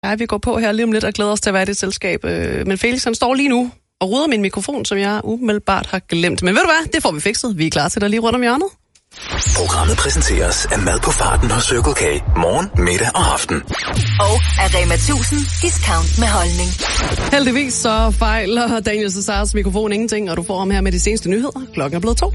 vi går på her lige om lidt og glæder os til at være i det selskab. Men Felix, han står lige nu og ruder min mikrofon, som jeg umiddelbart har glemt. Men ved du hvad? Det får vi fikset. Vi er klar til dig lige rundt om hjørnet. Programmet præsenteres af mad på farten hos Circle K. Morgen, middag og aften. Og af Rema 1000 discount med holdning. Heldigvis så fejler Daniel Cesars mikrofon ingenting, og du får ham her med de seneste nyheder. Klokken er blevet 2.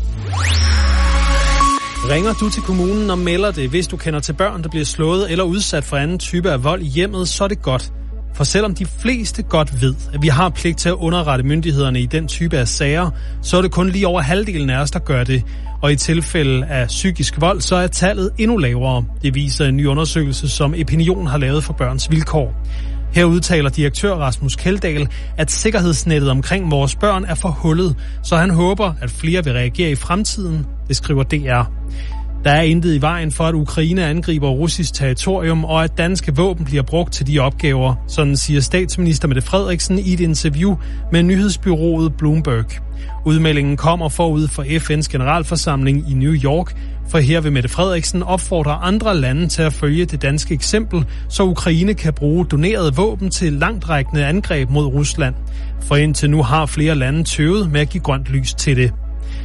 Ringer du til kommunen og melder det, hvis du kender til børn, der bliver slået eller udsat for anden type af vold i hjemmet, så er det godt. For selvom de fleste godt ved, at vi har pligt til at underrette myndighederne i den type af sager, så er det kun lige over halvdelen af os, der gør det. Og i tilfælde af psykisk vold, så er tallet endnu lavere. Det viser en ny undersøgelse, som Epinion har lavet for Børns Vilkår. Her udtaler direktør Rasmus Kjeldahl, at sikkerhedsnettet omkring vores børn er for hullet, så han håber, at flere vil reagere i fremtiden, det skriver DR. Der er intet i vejen for, at Ukraine angriber russisk territorium, og at danske våben bliver brugt til de opgaver, sådan siger statsminister Mette Frederiksen i et interview med nyhedsbureauet Bloomberg. Udmeldingen kommer forud for FN's generalforsamling i New York, for her vil Mette Frederiksen opfordre andre lande til at følge det danske eksempel, så Ukraine kan bruge donerede våben til langtrækkende angreb mod Rusland. For indtil nu har flere lande tøvet med at give grønt lys til det.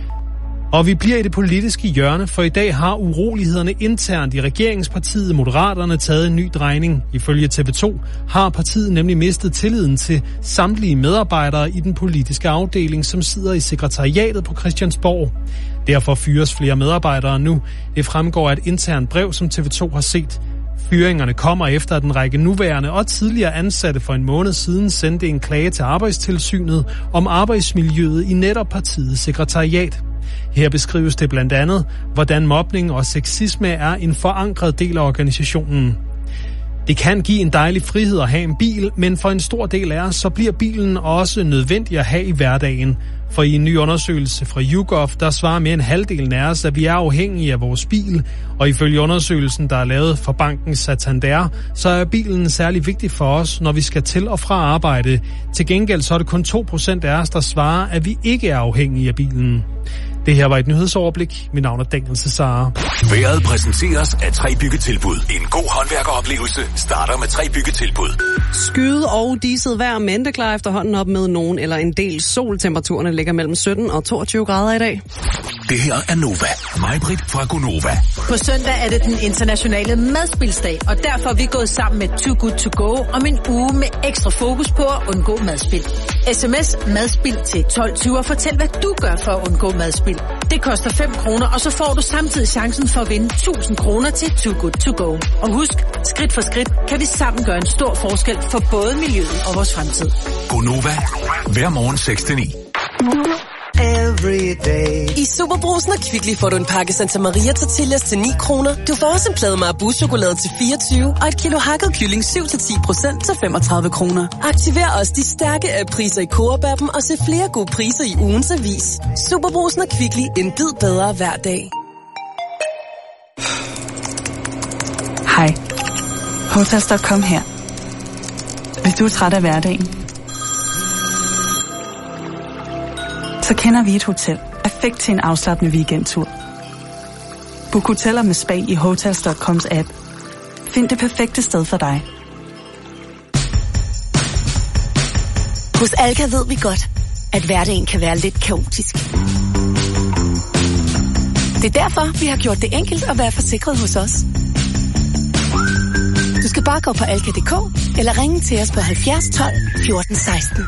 Og vi bliver i det politiske hjørne, for i dag har urolighederne internt i regeringspartiet Moderaterne taget en ny drejning. Ifølge TV2 har partiet nemlig mistet tilliden til samtlige medarbejdere i den politiske afdeling, som sidder i sekretariatet på Christiansborg. Derfor fyres flere medarbejdere nu. Det fremgår af et internt brev, som TV2 har set. Fyringerne kommer efter, at en række nuværende og tidligere ansatte for en måned siden sendte en klage til Arbejdstilsynet om arbejdsmiljøet i netop partiets sekretariat. Her beskrives det blandt andet, hvordan mobning og sexisme er en forankret del af organisationen. Det kan give en dejlig frihed at have en bil, men for en stor del af os, så bliver bilen også nødvendig at have i hverdagen. For i en ny undersøgelse fra YouGov, der svarer mere end halvdelen af os, at vi er afhængige af vores bil. Og ifølge undersøgelsen, der er lavet for banken Santander, så er bilen særlig vigtig for os, når vi skal til og fra arbejde. Til gengæld så er det kun 2% af os, der svarer, at vi ikke er afhængige af bilen. Det her var et nyhedsoverblik. Mit navn er Daniel Cesar. Vejret præsenteres af 3 byggetilbud. En god håndværkeroplevelse starter med 3 byggetilbud. Skyet og diset vejr, men det klarer efterhånden op med nogen eller en del sol. Temperaturerne ligger mellem 17 og 22 grader i dag. Det her er Nova. Majbrit fra Gonova. På søndag er det den internationale madspilsdag, og derfor er vi gået sammen med Too Good To Go om en uge med ekstra fokus på at undgå madspil. SMS madspil til 1220 og fortæl, hvad du gør for at undgå madspil. Det koster 5 kroner, og så får du samtidig chancen for at vinde 1000 kroner til Too Good To Go. Og husk, skridt for skridt kan vi sammen gøre en stor forskel for både miljøet og vores fremtid. Gonova. Hver morgen 6-9. I Superbrugsen og Kvickly får du en pakke Santa Maria tortillas til 9 kroner. Du får også en plade Marabou-chokolade til 24 og et kilo hakket kylling 7-10% til 35 kroner. Aktiver også de stærke priser i Coop-appen og se flere gode priser i ugens avis. Superbrugsen og Kvickly, en bid bedre hver dag. Hej. Hotels.com her. Hvis du er træt af hverdagen, så kender vi et hotel perfekt til en afslappende weekendtur. Book hoteller med spa i Hotels.coms app. Find det perfekte sted for dig. Hos Alka ved vi godt, at hverdagen kan være lidt kaotisk. Det er derfor, vi har gjort det enkelt at være forsikret hos os. Du skal bare gå på alka.dk eller ringe til os på 70 12 14 16.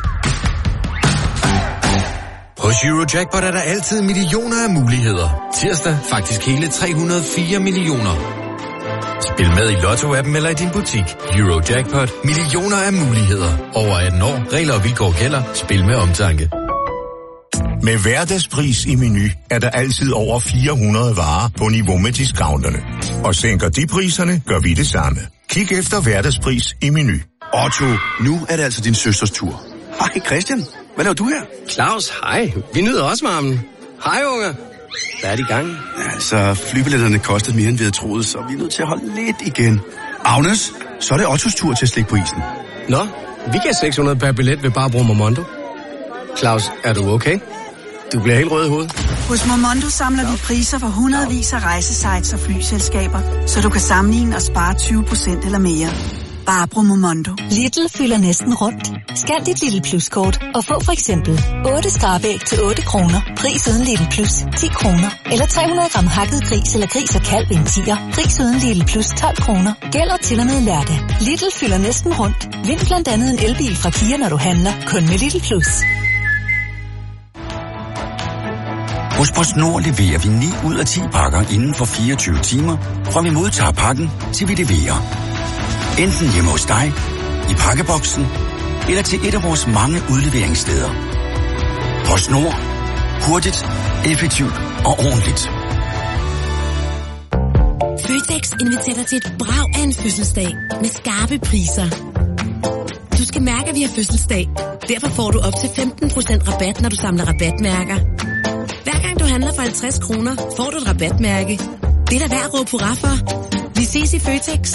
Hos Eurojackpot er der altid millioner af muligheder. Tirsdag faktisk hele 304 millioner. Spil med i Lotto-appen eller i din butik. Eurojackpot. Millioner af muligheder. Over 18 år. Regler og vilkår gælder. Spil med omtanke. Med hverdagspris i Meny er der altid over 400 varer på niveau med discounterne. Og sænker de priserne, gør vi det samme. Kig efter hverdagspris i Meny. Otto, nu er det altså din søsters tur. Hej Christian, hvad laver du her? Claus, hej. Vi nyder også varmen. Hej unge. Hvad er det i gang? Ja, altså, flybilletterne kostede mere end vi havde troet, så vi er nødt til at holde lidt igen. Agnes, så er det Ottos tur til at slikke på isen. Nå, vi gav 600 per billet ved bare bruge Momondo. Claus, er du okay? Du bliver helt rød i hovedet. Hos Momondo samler vi priser for hundredvis af rejsesites og flyselskaber, så du kan sammenligne og spare 20% eller mere. Barbro Momondo. Lidl fylder næsten rundt. Scan dit Lidl Plus-kort og få for eksempel 8 skrabæg til 8 kroner. Pris uden Lidl Plus 10 kroner. Eller 300 gram hakket gris eller gris og kalv i en 10'er. Pris uden Lidl Plus 12 kroner. Gælder til og med lørdag. Lidl fylder næsten rundt. Vind blandt andet en elbil fra Kia, når du handler. Kun med Lidl Plus. Hos PostNord leverer vi 9 ud af 10 pakker inden for 24 timer, fra vi modtager pakken, til vi leverer. Enten hjemme hos dig, i pakkeboksen, eller til et af vores mange udleveringssteder. PostNord. Hurtigt, effektivt og ordentligt. Føtex inviterer dig til et brag af en fødselsdag med skarpe priser. Du skal mærke, at vi har fødselsdag. Derfor får du op til 15% rabat, når du samler rabatmærker. Hver gang du handler for 50 kroner, får du et rabatmærke. Det er da værd at råbe hurra for. Vi ses i Føtex.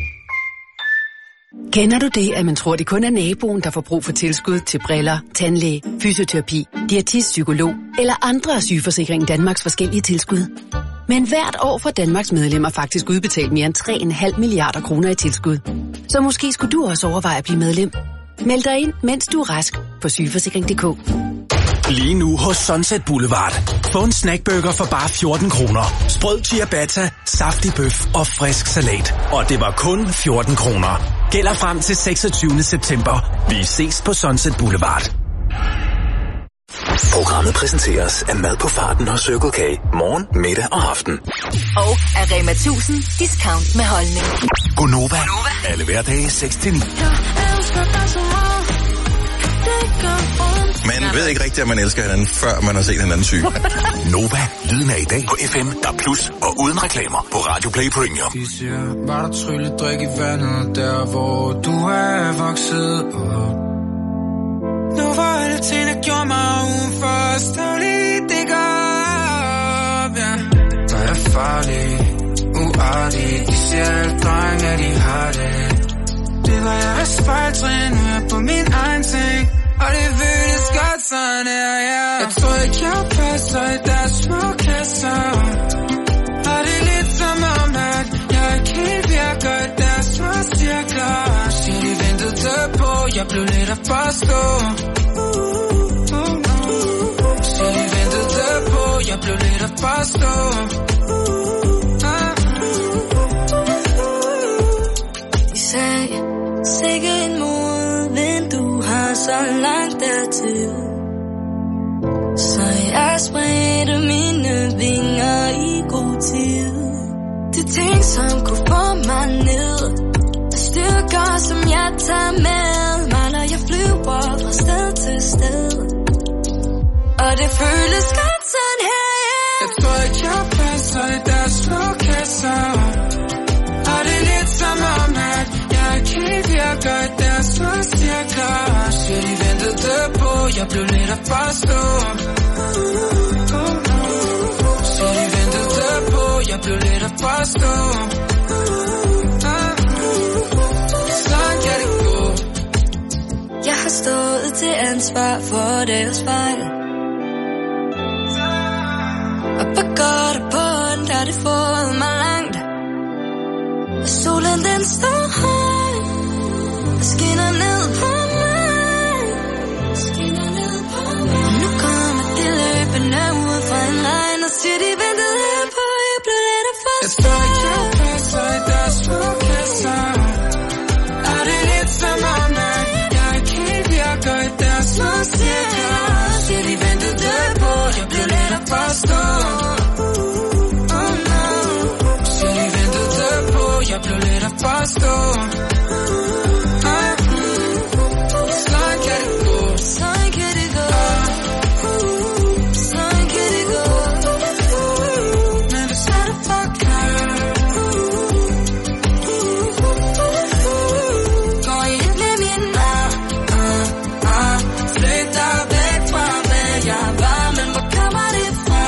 Kender du det, at man tror, det kun er naboen, der får brug for tilskud til briller, tandlæge, fysioterapi, diætist, psykolog eller andre af Sygeforsikringen Danmarks forskellige tilskud? Men hvert år får Danmarks medlemmer faktisk udbetalt mere end 3,5 milliarder kroner i tilskud. Så måske skulle du også overveje at blive medlem. Meld dig ind, mens du er rask på sygeforsikring.dk. Lige nu hos Sunset Boulevard. Få en snackburger for bare 14 kroner. Sprød ciabatta, saftig bøf og frisk salat. Og det var kun 14 kroner. Gælder frem til 26. september. Vi ses på Sunset Boulevard. Programmet præsenteres af mad på farten hos Circle K. Morgen, middag og aften. Og af Rema 1000 discount med holdning. Gonova. Alle hverdage 6-9. Man ved ikke rigtigt, at man elsker hinanden, før man har set hinanden syg. Nova, lyden af i dag på FM, der plus og uden reklamer på Radio Play Premium. De siger, var der trylledrik i vandet, der hvor du er vokset op. Nu var alle ting, der gjorde mig udenfor, stå lige, det går op, ja. Der er farlig, uartig, de siger alle drenge, at de har det. Det var jeg ved spejltrin, nu er på min egen ting. Og det føles godt sådan her, ja. Jeg tror ikke, jeg passer i deres små kasser. Og det er lidt som om, at jeg ikke helt virker i deres små cirkler. Siger de ventede tæt på, jeg blev lidt at forstå. Siger de ventede tæt på, jeg blev lidt at forstå. De sagde, sikke en modvind, du har så langt dertil. Så jeg spredte mine vinger i god tid. De ting, som kunne få mig ned, styrker, som jeg tager med mig, når jeg flyver fra sted til sted. Og det føles godt sådan her, yeah. Jeg tror ikke, jeg passer i deres små kasser. Og det er lidt som om, at jeg ikke helt virker i deres små cirkler. Siger de ventede det på, jeg blev lidt at forstå. Siger de ventede det på, jeg blev lidt at forstå. Sådan kan det gå. Jeg har stået til ansvar for deres fejl. Og på godt og på ondt har det fået mig langt. Og solen den står høj og skinner ned på mig. Og nu kommer de løbende ud fra en regn og siger de ventede her på, jeg blev lidt af forstå. Jeg tror ikke, jeg passer i deres små kasser. Og det er lidt som om, at jeg ikke helt virker i deres små cirkler. Siger de ventede det på, jeg blev lidt af forstå. Jeg blev lidt at forstå. Sådan kan det gå. Sådan kan det gå. Sådan kan det gå. Men det er det forklart. Går ind med min mad. Flyt dig væk fra, hvad jeg var. Men hvor kommer det fra?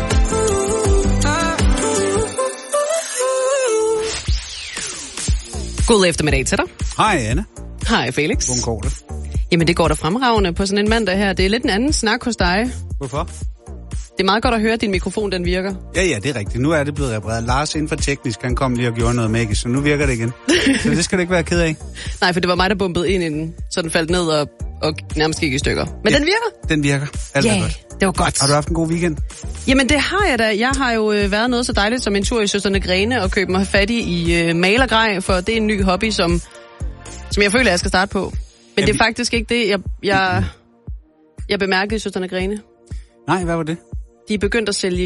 God eftermiddag til dig. Hej Anne. Hej Felix. Hvordan går det? Jamen det går da fremragende på sådan en mandag her. Det er lidt en anden snak hos dig. Hvorfor? Det er meget godt at høre, at din mikrofon den virker. Ja, det er rigtigt. Nu er det blevet repareret. Lars inden for teknisk, han kom lige og gjorde noget magisk, så nu virker det igen. Så det skal du ikke være ked af. Nej, for det var mig, der bumpede ind i den, så den faldt ned og nærmest gik i stykker. Men den virker? Den virker. Alt er godt. Det var godt. Har du haft en god weekend? Jamen, det har jeg da. Jeg har jo været noget så dejligt som en tur i Søstrene Grene og købe mig fat i malergrej, for det er en ny hobby, som jeg føler, jeg skal starte på. Men det er faktisk ikke det, jeg bemærkede i Søstrene Grene. Nej, hvad var det? De er begyndt at sælge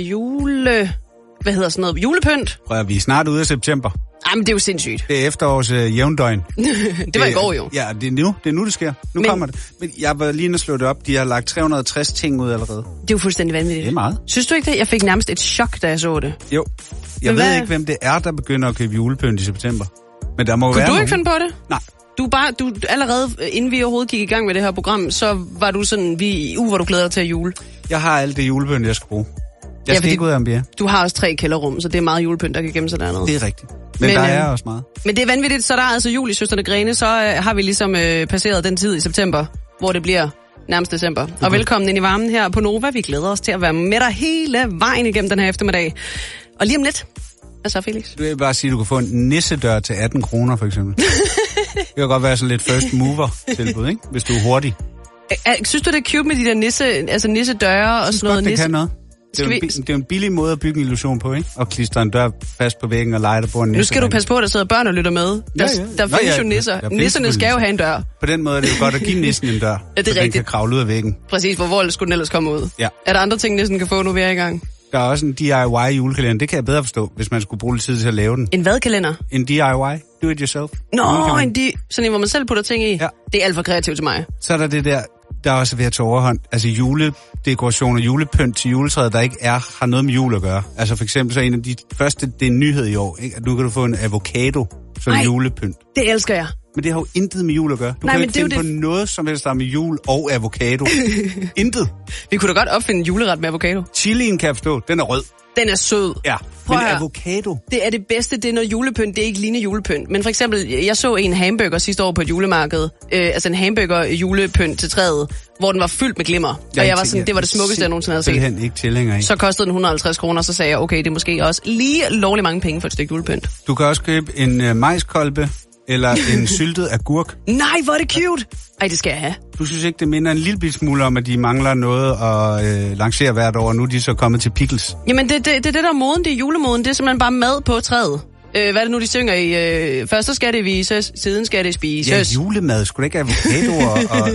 julepynt. Prøv at vi er snart ude af september. Jamen, det er jo sindssygt. Det er efterårs jævndøgn. Det var i går jo. Ja, det er nu, det sker. Nu kommer det. Men jeg var lige at slå det op. De har lagt 360 ting ud allerede. Det er jo fuldstændig vanvittigt. Det er meget. Synes du ikke det? Jeg fik nærmest et chok, da jeg så det. Jo. Jeg ved ikke, hvem det er, der begynder at købe julepynt i september. Men der må være Kunne du ikke finde på det? Nej. Du allerede, inden vi overhovedet gik i gang med det her program, så var du sådan, hvor du glæder dig til at jule. Jeg har alt det julepynt, jeg skal bruge. Jeg skal ikke ud af Ambia. Du har også 3 kælderrum, så det er meget julepynt, der kan gemme sig dernede. Det er rigtigt. Men der er også meget. Men det er vanvittigt, så der er altså jul i Søstrene Grene, så har vi ligesom passeret den tid i september, hvor det bliver nærmest december. Okay. Og velkommen ind i varmen her på Nova. Vi glæder os til at være med dig hele vejen igennem den her eftermiddag. Og lige om lidt, hvad så, Felix? Du vil bare sige, at du kan få en nissedør til 18 kroner, for eksempel. Det kan godt være sådan lidt first mover-tilbud, ikke? Hvis du er hurtig. Synes du, det er cute med de der nissedøre og sådan noget? Det kan noget. Det er jo en billig måde at bygge en illusion på, ikke? Og klistre en dør fast på væggen og lege der på en nisse. Nu skal du passe på, at der sidder børn og lytter med. Der findes jo nisser. Nisserne skal jo have en dør. På den måde er det jo godt at give nissen en dør. Ja, det er rigtigt. Den kan kravle ud af væggen. Præcis, hvor skulle den ellers komme ud? Ja. Er der andre ting, nissen kan få, nu vi er i gang? Der er også en DIY julekalender. Det kan jeg bedre forstå, hvis man skulle bruge lidt tid til at lave den. En hvad kalender? En DIY. Do it yourself. Sådan en, hvor man selv putter ting i? Ja. Det er alt for kreativt til mig. Så er der det der er også ved at tage overhånd. Altså juledekoration og julepynt til juletræet, der ikke har noget med jul at gøre. Altså for eksempel så en af de første, det er en nyhed i år, ikke? At nu kan du få en avocado som julepynt. Det elsker jeg. Men det har jo intet med jul at gøre. Du kan ikke finde på noget som helst, der med jul og avocado. Intet. Vi kunne da godt opfinde en juleret med avocado. Chilien kan jeg forstå. Den er rød. Den er sød. Ja, men avocado. Det er det bedste, det er noget julepynt. Det er ikke lignende julepynt. Men for eksempel, jeg så en hamburger sidste år på et julemarked. Altså en hamburger julepynt til træet, hvor den var fyldt med glimmer. Og jeg var sådan, det var det smukkeste, jeg nogensinde havde set. Det er ikke tilhænger i. Så kostede den 150 kroner, så sagde jeg, okay, det er måske også lige lovlig mange penge for et stykke julepynt. Du kan også købe en majskolbe eller en syltet agurk. Nej, hvor er det cute! Ej, det skal jeg have. Du synes ikke, det minder en lille smule om, at de mangler noget at lancere hvert år, og nu er de så kommet til pickles? Jamen, det er det der er moden, det er julemoden. Det er simpelthen bare mad på træet. Hvad er det nu, de synger i? Først så skal det vises, siden skal det spises. Ja, julemad. Skulle det ikke avocado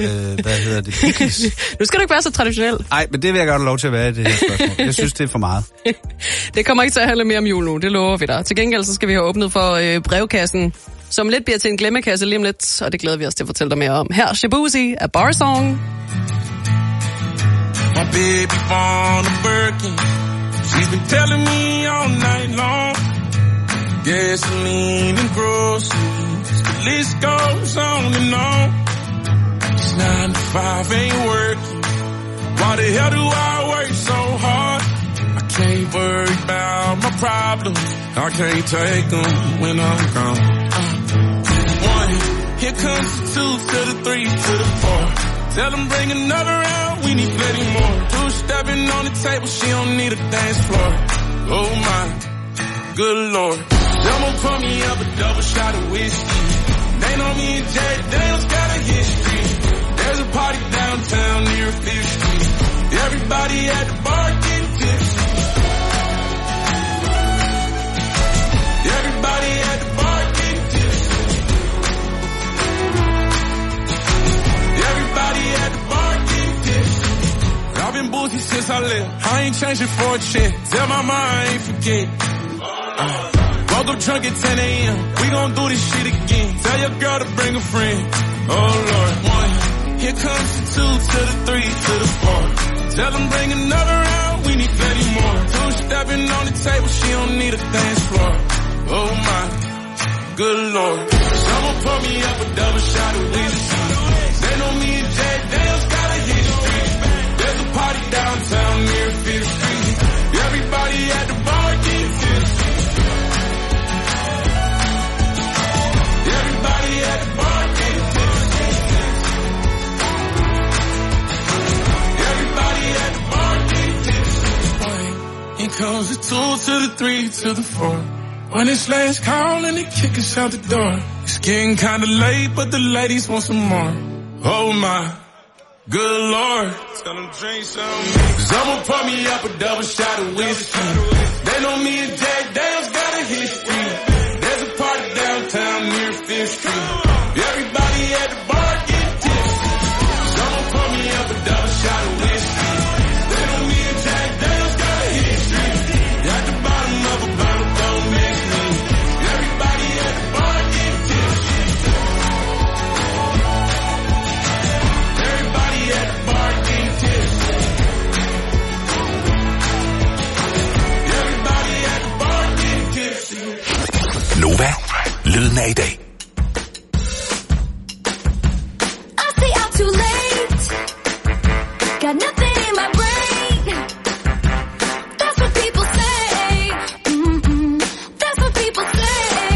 og pickles? Nu skal du ikke være så traditionel. Nej, men det vil jeg godt have lov til at være i det her spørgsmål. Jeg synes, det er for meget. Det kommer ikke til at handle mere om jul nu, det lover vi dig. Til gengæld så skal vi have åbnet for brevkassen, som lidt bliver til en glemmekasse lige om lidt, og det glæder vi os til at fortælle dig mere om. Her Shabuzi af Bar Song. My baby born a Birkin. She's been telling me all night long. Gasoline and groceries, the list goes on and on. It's 9 to 5, ain't working. Why the hell do I work so hard? I can't worry about my problems. I can't take them when I'm gone. 1, here comes the 2 to the 3 to the 4. Tell them bring another round, we need plenty more. 2 stepping on the table, she don't need a dance floor. Oh my, good Lord. Someone pour me up a double shot of whiskey. They know me and Jay Daniels got a history. There's a party downtown near 5th Street. Everybody at the bar getting tipsy. Everybody at the bar getting tipsy. Everybody at the bar getting tipsy. I've been boozy since I left. I ain't changing for a check. Tell my mind I ain't forget. Woke up drunk at 10 a.m. We gon' do this shit again. Tell your girl to bring a friend. Oh Lord. 1, here comes the 2 to the 3 to the 4. Tell them bring another round. We need plenty more. 2 stepping on the table. She don't need a dance floor. Oh my, good Lord. Someone pour me up a double shot of whiskey. They know me and Jay Daniels got a history. There's a party downtown near 5th Street. Everybody at the bar getting tipsy. Everybody at the bar getting tipsy. Everybody at the bar getting tipsy. goes the 2 to the 3 to the 4. When it's last call and they kick us out the door. It's getting kinda late, but the ladies want some more. Oh my, good Lord. Tell them drink some. Cause I'ma pour me up a double shot of whiskey. They know me and Jack Daniels got a history. There's a party downtown near 5th Street. Everybody at the bar get tipsy. Cause I'ma pour me up a double shot of whiskey. They know me and Jack Daniels got a history. At the bottom of a bottle, don't mix me. Everybody at the bar get tipsy. Everybody at the bar get tipsy. Everybody at the bar get tipsy. Nova, lyden af i dag. I stay out too late. Got nothing in my brain. That's what people say. That's what people say.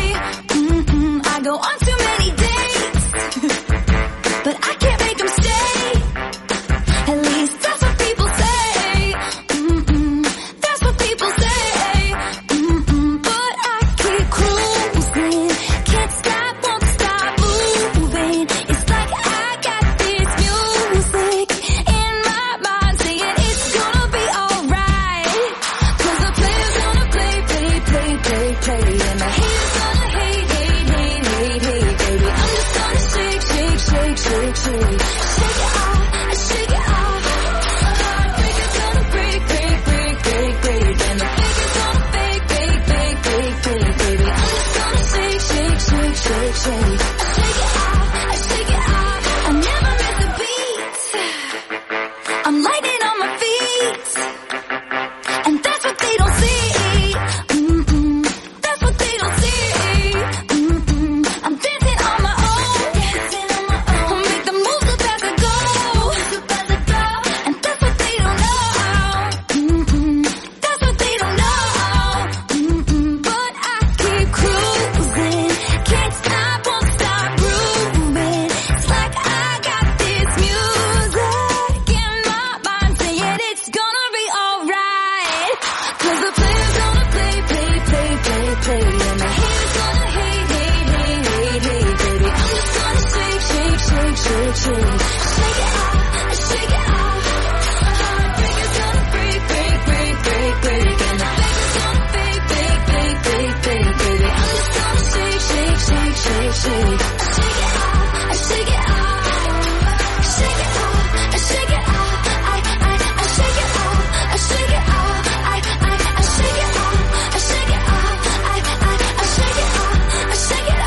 I go on too many dates, but I can't make them stay. At least that's what people say. That's what people say. But I keep cruising. Can't stop, won't stop moving. It's like I got this music in my mind saying it's gonna be alright. Cause the player's gonna play, play, play, play, play. And the haters gonna hate, hate, hate, hate, hate, baby. I'm just gonna shake, shake, shake, shake, shake. Shake it off, I shake it off. Heartbreaker's gonna break, break, break, break, break. And the faker's gonna fake, fake, fake, fake, fake, baby. I'm just gonna shake, shake, shake, shake, shake. I shake it off, I shake it off. I never miss a beat. I'm lightning on my feet. And that's what they don't see. That's what they don't see. I'm dancing on my own. I'll make the moves up as I go. And that's what they don't know. That's what they don't know. But I keep cruising. Can't stop, won't stop grooving. It's like I got this music in my mind saying it's gonna be alright. Cause the player's gonna play, play, play, play, play. And the haters gonna hate, hate, hate, hate, hate, baby. I'm just gonna shake, shake, shake, shake, shake. Shake it off, I shake it off. Heartbreaker's gonna break, break, break, break, break. And the faker's gonna fake, fake, fake, fake, fake, baby. I'm just gonna shake, shake, shake, shake, shake. I shake it off, I shake it off. Shake it off, I shake it off. I shake it off, I shake it off. I shake it off, I shake it off. I shake it off, I shake it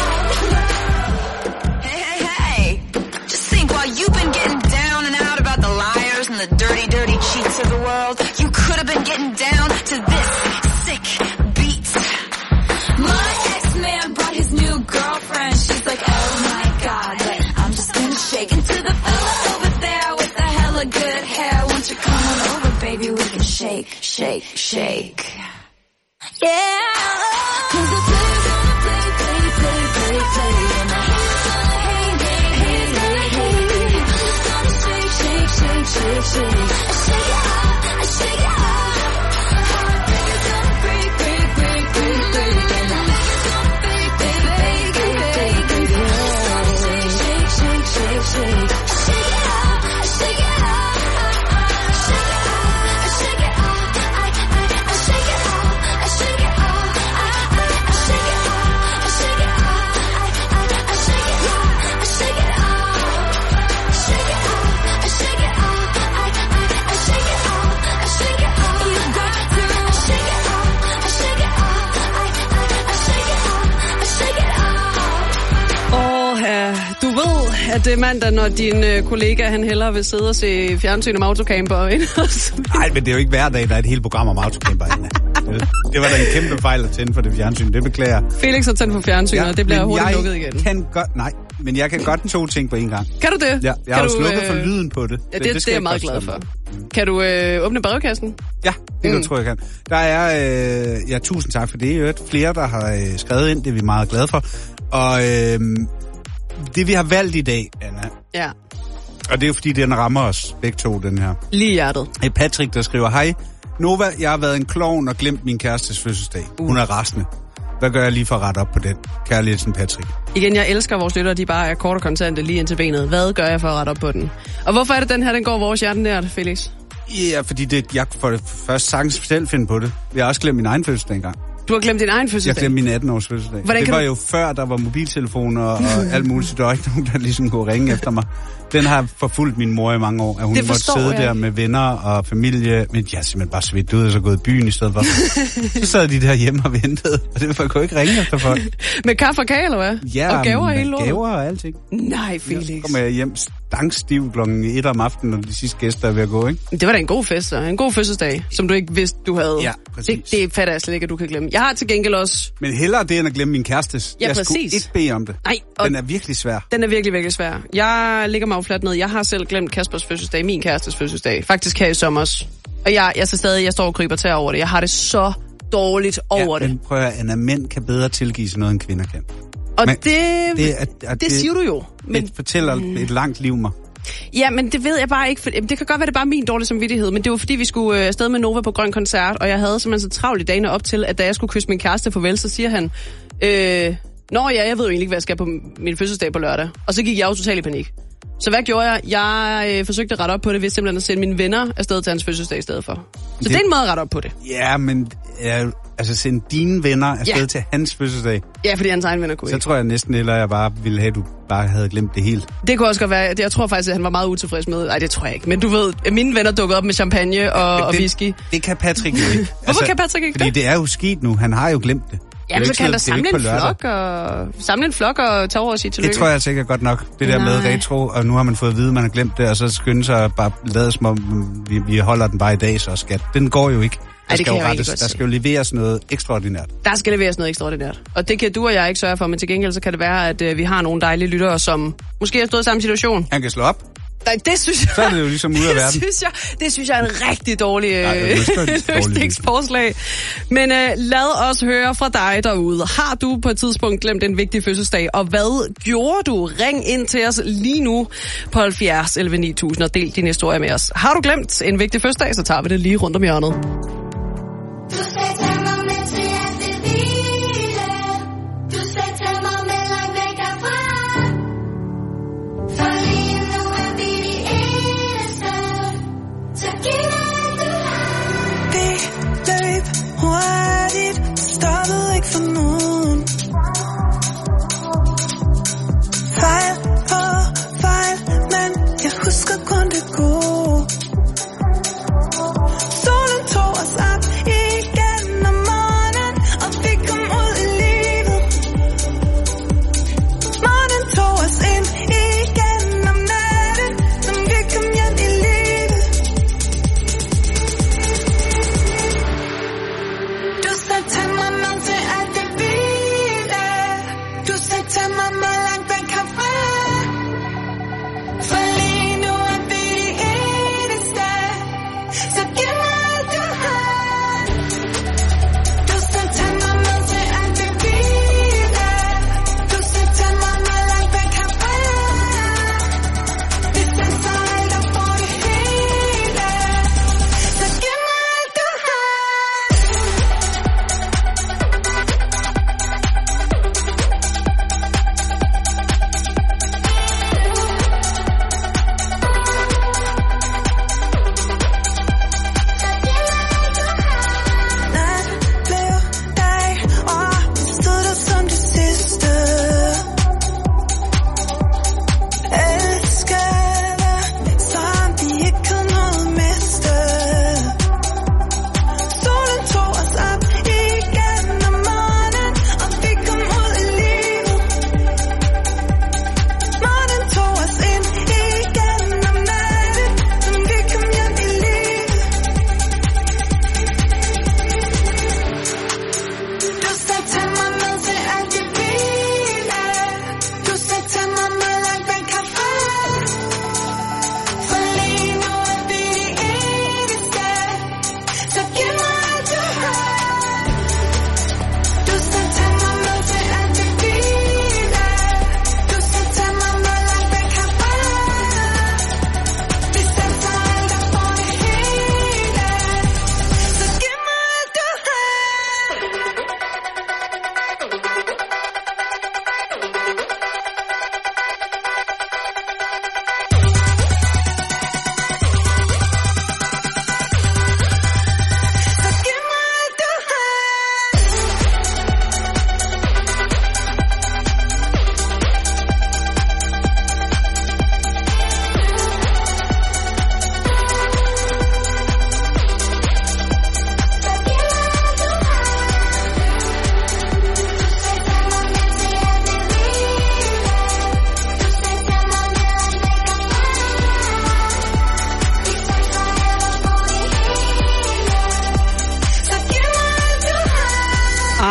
off. Hey, hey, hey. Just think, while you've been getting down and out about the liars and the dirty, dirty cheats of the world, you could have been getting down to this sick beat. My ex-man brought his new girlfriend. She's like, oh my god, but I'm just gonna shake into the fella over there with the hella good hair. Won't you come on over, baby? We can shake, shake, shake. Yeah. Cause the player's gonna play, play, play, play, play. And the haters gonna hate, hate, hate, hate, hate, baby. I'm just gonna shake, shake, shake, shake, shake. I shake it off, I shake it off. Heartbreaker's gonna break, break, break, break, break. And the faker's gonna fake, fake, fake, fake, fake, baby. I'm just gonna shake, shake, shake, shake, shake. I shake it off, I shake it off. I shake it off, I shake it off. I shake it off, I shake it off. I shake it off, I shake it off. I shake it off, I shake it off. Shake it off, I shake it off. I shake it off, I shake it off. You got to shake it off, I shake it off. I shake it off, I shake it off. Du ved, at det er mandag, når din kollega han hellere vil sidde og se fjernsyn om autocamper. Nej, men det er jo ikke hver dag, der er et helt program om autocamper. Det var da en kæmpe fejl at tænde for det fjernsyn. Det beklager. Felix har tændt for fjernsynet, og det bliver hurtigt lukket igen. Men jeg kan godt 2 ting på en gang. Kan du det? Ja, jeg har jo slukket for lyden på det. Ja, det er jeg meget glad for. Kan du åbne brevkassen? Ja, det tror jeg kan. Der er, tusind tak for det. Jeg har hørt flere, der har skrevet ind. Det er vi meget glade for. Og det vi har valgt i dag, Anna. Ja. Og det er jo fordi, den rammer os begge to, den her. Lige hjertet. Patrick, der skriver, hej. Nova, jeg har været en klovn og glemt min kærestes fødselsdag. Hun er rasende. Hvad gør jeg lige for at rette op på den? Kærligheden Patrick. Igen, jeg elsker vores lyttere, de bare er kort og kontante lige ind til benet. Hvad gør jeg for at rette op på den? Og hvorfor er det den her, den går vores hjerte nært, Felix? Ja, fordi jeg for det første sagtens selv finde på det. Jeg har også glemt min egen fødselsdag engang. Du har glemt din egen fødselsdag? Jeg glemte min 18-års fødselsdag. Det var jo før, der var mobiltelefoner og alt muligt, så der var ikke nogen, der ligesom kunne ringe efter mig. Den har forfulgt min mor i mange år, at hun måtte sidde der med venner og familie. Men jeg er simpelthen bare svedt ud og så gået i byen i stedet for. Så sad de der hjemme og ventede, og det var ikke ringe efter folk. Med kaffe og kage, eller hvad? Ja, og gaver hele lortet? Gaver og alting. Nej, Felix. Så kommer jeg hjem stangstiv klokken 1 om aftenen, og de sidste gæster er ved at gå, ikke? Det var da en god fest, så. En god fødselsdag, som du ikke vidste, du havde. Ja, præcis. Det fatter jeg slet ikke, at du kan glemme. Jeg har til gengæld også... Men hellere det, end at glemme min kærestes. Ja, jeg præcis. skulle ikke bede om det. Nej, den er virkelig svær. Den er virkelig, virkelig svær. Jeg ligger mig jo fladt ned. Jeg har selv glemt Kaspers fødselsdag, min kærestes fødselsdag. Faktisk her i sommers. Og jeg står og kryber til over det. Jeg har det så dårligt over det. Men prøv at mænd kan bedre tilgive sig noget, end kvinder kan. Og men det siger du jo. Men det fortæller et langt liv mig. Ja, men det ved jeg bare ikke. Det kan godt være, det er bare min dårlige samvittighed, men det var fordi, vi skulle afsted med Nova på Grøn Koncert, og jeg havde simpelthen så travlt i dagene op til, at da jeg skulle kysse min kæreste farvel, så siger han, jeg ved jo egentlig ikke, hvad jeg skal på min fødselsdag på lørdag. Og så gik jeg jo totalt i panik. Så hvad gjorde jeg? Jeg forsøgte at rette op på det ved simpelthen at sende mine venner afsted til hans fødselsdag i stedet for. Så det er en måde at rette op på det. Ja, men sende dine venner afsted til hans fødselsdag. Ja, fordi hans egen venner kunne ikke. Så tror jeg næsten hellere, jeg bare ville have, at du bare havde glemt det helt. Det kunne også godt være. Jeg tror faktisk, at han var meget utilfreds med. Nej, det tror jeg ikke. Men du ved, mine venner dukkede op med champagne og whisky. Det kan Patrick jo ikke. Hvorfor kan Patrick ikke det? Fordi det er jo sket nu. Han har jo glemt det. Ja, så kan han da samle en flok og tage over og sige tillykke. Det tror jeg altså ikke er godt nok. Det der med retro, og nu har man fået at vide, at man har glemt det, og så skynde sig bare lade som om, vi holder den bare i dag, så skat. Den går jo ikke. Der skal jo leveres noget ekstraordinært. Der skal leveres noget ekstraordinært. Og det kan du og jeg ikke sørge for, men til gengæld så kan det være, at vi har nogle dejlige lyttere, som måske har stået i samme situation. Han kan slå op. Nej, det synes jeg... Så er det jo ligesom ude af verden. Det synes jeg er en rigtig dårlig løsningsforslag. Men lad os høre fra dig derude. Har du på et tidspunkt glemt en vigtig fødselsdag? Og hvad gjorde du? Ring ind til os lige nu på 70 11 9000 og del din historie med os. Har du glemt en vigtig fødselsdag, så tager vi det lige rundt om hjørnet. Du skal tage mig med til alt det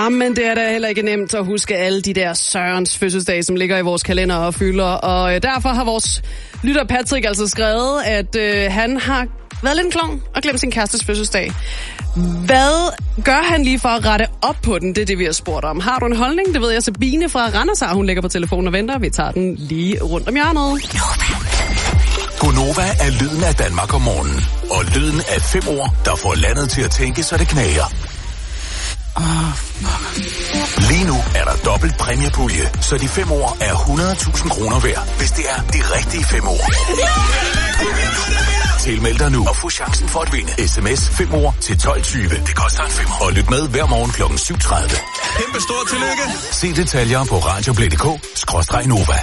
Men det er da heller ikke nemt at huske alle de der Sørens fødselsdage, som ligger i vores kalender og fylder. Og derfor har vores lytter Patrick altså skrevet, at han har været lidt en klovn og glemt sin kærestes fødselsdag. Hvad gør han lige for at rette op på den? Det er det, vi har spurgt om. Har du en holdning? Det ved jeg, Sabine fra Randers, hun ligger på telefonen og venter. Vi tager den lige rundt om hjørnet. Gonova er lyden af Danmark om morgenen. Og lyden af 5 ord, der får landet til at tænke, så det knager. Lige nu er der dobbelt præmiepulje, så de 5 ord er 100.000 kroner værd, hvis det er de rigtige 5 ord. Tilmeld dig nu og få chancen for at vinde. SMS 5 ord til 12.20. Det koster en 5. Og lyt med hver morgen kl. 7.30. Kæmpe stort tillykke. Se detaljer på radioplay.dk/Nova.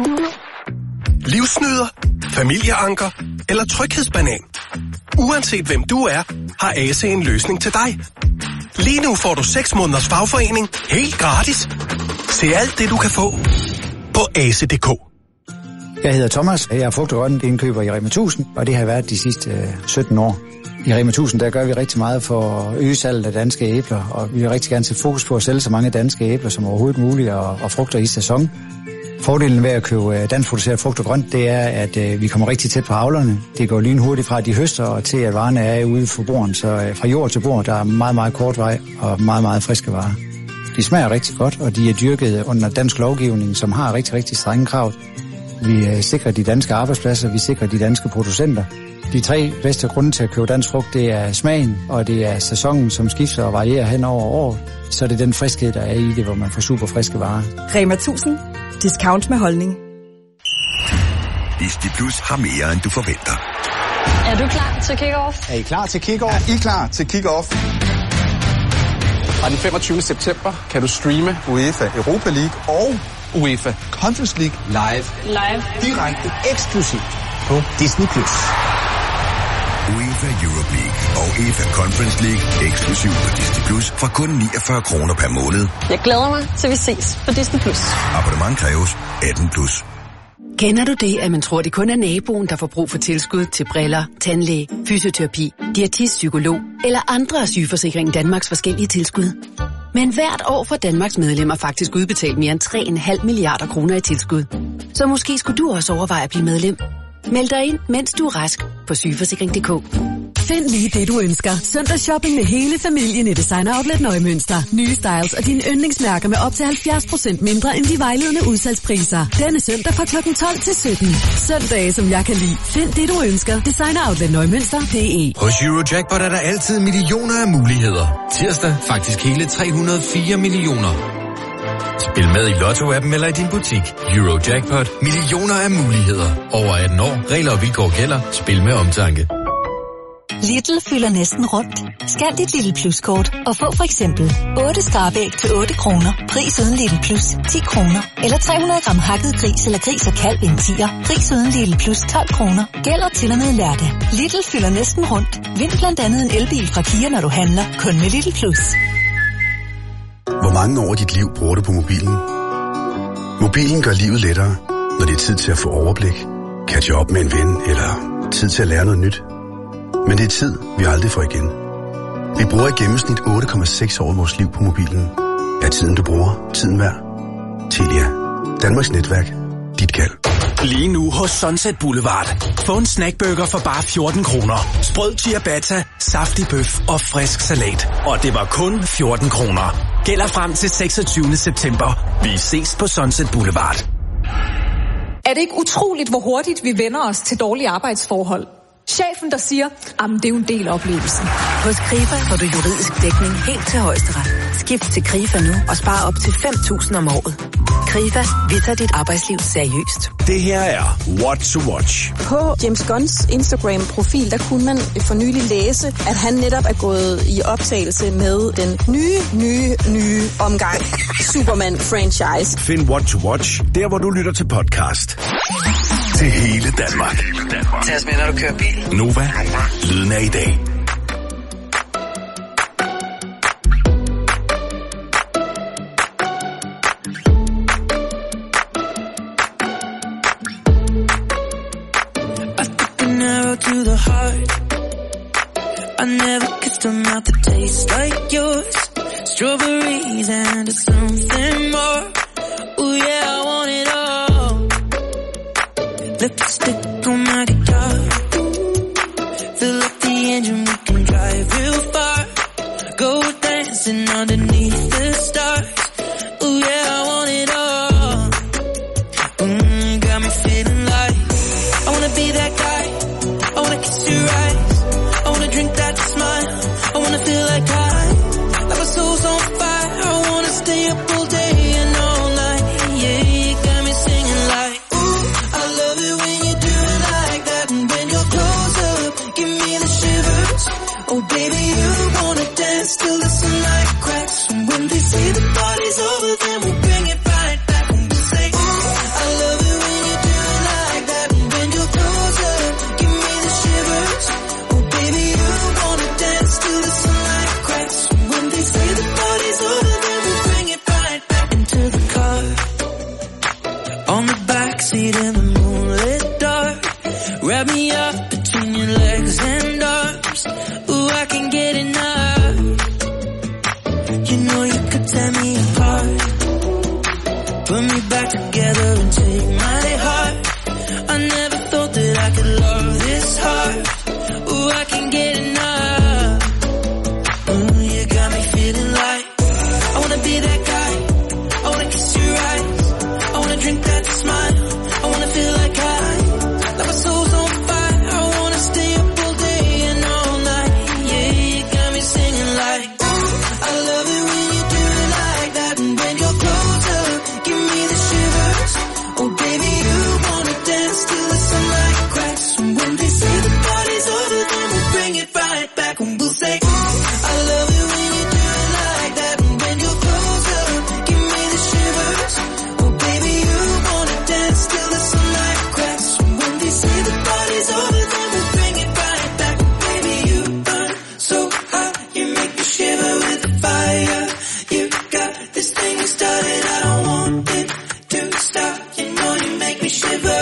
Livsnyder, familieanker eller tryghedsbanan. Uanset hvem du er, har ASE en løsning til dig. Lige nu får du 6 måneders fagforening helt gratis. Se alt det, du kan få på ase.dk. Jeg hedder Thomas, og jeg er frugt- og grøntindkøber i Rema 1000, og det har jeg været de sidste 17 år. I Rema 1000, der gør vi rigtig meget for at øge salget af danske æbler, og vi vil rigtig gerne sætte fokus på at sælge så mange danske æbler som overhovedet muligt, og frugter i sæson. Fordelen ved at købe danskproduceret frugt og grønt, det er, at vi kommer rigtig tæt på avlerne. Det går lynhurtigt fra, at de høster, og til at varerne er ude for borden. Så fra jord til bord, der er meget, meget kort vej og meget, meget friske varer. De smager rigtig godt, og de er dyrket under dansk lovgivning, som har rigtig, rigtig strenge krav. Vi sikrer de danske arbejdspladser, vi sikrer de danske producenter. De 3 bedste grunde til at købe dansk frugt, det er smagen, og det er sæsonen, som skifter og varierer hen over året. Så er det den friskhed, der er i det, hvor man får super friske varer. Rema 1000. Discount med holdning. Disney Plus har mere, end du forventer. Er du klar til kick-off? Er I klar til kick-off? Er I klar til kick-off? Fra den 25. september kan du streame UEFA Europa League og UEFA Conference League live. Direkte eksklusivt på Disney Plus. UEFA Europa League og UEFA Conference League eksklusivt på Disney Plus for kun 49 kroner per måned. Jeg glæder mig til vi ses på Disney Plus. Abonnement kræves 18 plus. Kender du det, at man tror, det kun er naboen, der får brug for tilskud til briller, tandlæge, fysioterapi, diætist, psykolog eller andre af Sygeforsikringen Danmarks forskellige tilskud? Men hvert år får Danmarks medlemmer faktisk udbetalt mere end 3,5 milliarder kroner i tilskud. Så måske skulle du også overveje at blive medlem. Meld dig ind, mens du er rask på sygeforsikring.dk. Find lige det, du ønsker. Søndagsshopping med hele familien i Designer Outlet Nøgmønster. Nye styles og dine yndlingsmærker med op til 70% mindre end de vejledende udsalgspriser. Denne søndag fra kl. 12 til 17. Søndage, som jeg kan lide. Find det, du ønsker. Designer Outlet Nøgmønster.de. Hos Eurojackpot er der altid millioner af muligheder. Tirsdag faktisk hele 304 millioner. Spil med i Lotto-appen eller i din butik. Eurojackpot. Millioner af muligheder. Over 18 år. Regler og vilkår gælder. Spil med omtanke. Lidl fylder næsten rundt. Scan dit Lidl Plus-kort og få for eksempel 8 skrabæg til 8 kroner. Pris uden Lidl Plus 10 kroner. Eller 300 gram hakket gris eller gris og kalv i en 10'er. Pris uden Lidl Plus 12 kroner. Gælder til og med lørdag. Lidl fylder næsten rundt. Vind blandt andet en elbil fra Kia, når du handler. Kun med Lidl Plus. Hvor mange år af dit liv bruger du på mobilen? Mobilen gør livet lettere, når det er tid til at få overblik, catche op med en ven eller tid til at lære noget nyt. Men det er tid, vi aldrig får igen. Vi bruger i gennemsnit 8,6 år af vores liv på mobilen. Er tiden, du bruger, tiden værd? Telia. Danmarks netværk. Dit kald. Lige nu hos Sunset Boulevard. Få en snackburger for bare 14 kroner. Sprød ciabatta, saftig bøf og frisk salat. Og det var kun 14 kroner. Gælder frem til 26. september. Vi ses på Sunset Boulevard. Er det ikke utroligt, hvor hurtigt vi vender os til dårlige arbejdsforhold? Chefen, der siger, jamen det er jo en del af oplevelsen. Hos Krifa får du juridisk dækning helt til højesteret. Skift til Krifa nu og spar op til 5.000 om året. Krifa, vi tager dit arbejdsliv seriøst. Det her er What to Watch. På James Gunns Instagram-profil, der kunne man for nylig læse, at han netop er gået i optagelse med den nye omgang Superman-franchise. Find What to Watch, der hvor du lytter til podcast. Til hele Danmark. Tag os med, når du kører bil. Nova, lyden af i dag. To the heart, I never kissed a mouth that tastes like yours. Strawberries and something more. Ooh yeah, I want it all. Lipstick on my guitar. Fill up the engine, we can drive real far. Go dancing underneath the stars. Ooh yeah, I want it all. Got me feeling like I wanna be that guy. I wanna kiss your eyes. I wanna drink that smile. I wanna feel like like my soul's on fire. I wanna stay up all day and all night. Yeah, you got me singing like, ooh, I love it when you do it like that. And when you're close up, give me the shivers. Oh baby, you wanna dance till the sunlight cracks. And when they say the party's over, then we'll bring it right back. And we'll say, ooh, I love it when you do it like that. And when you're close up, give me the shivers. Oh baby, you wanna dance till the sunlight cracks. When they say the party's over, then we'll bring it right back into the car. On the backseat in the moonlit dark. Wrap me up between your legs and arms. Ooh, I can get enough. You know you could tear me apart. Put me back together and take my heart. I never thought that I could love this hard. Ooh, I can get enough. Ooh, you got me feeling like I wanna be that guy. I wanna kiss your eyes. I wanna drink that smile. I wanna feel like like my soul's on fire. I wanna stay up all day and all night. Yeah, you got me singing like, ooh, I love it when you do it like that. And when you're close up, give me the shivers. Oh baby, you wanna dance till the sunlight cracks. And when they say the party's over, then we'll bring it right back. And we'll say, ooh, I love it when you do it like that. And when you're close up, give me the shivers. Oh baby, you wanna dance till the sunlight cracks. And when they say the party's over, then we'll bring it right back. Baby, you burn so hot, you make me shiver with the fire. You got this thing you started, I don't want it to stop. You know you make me shiver.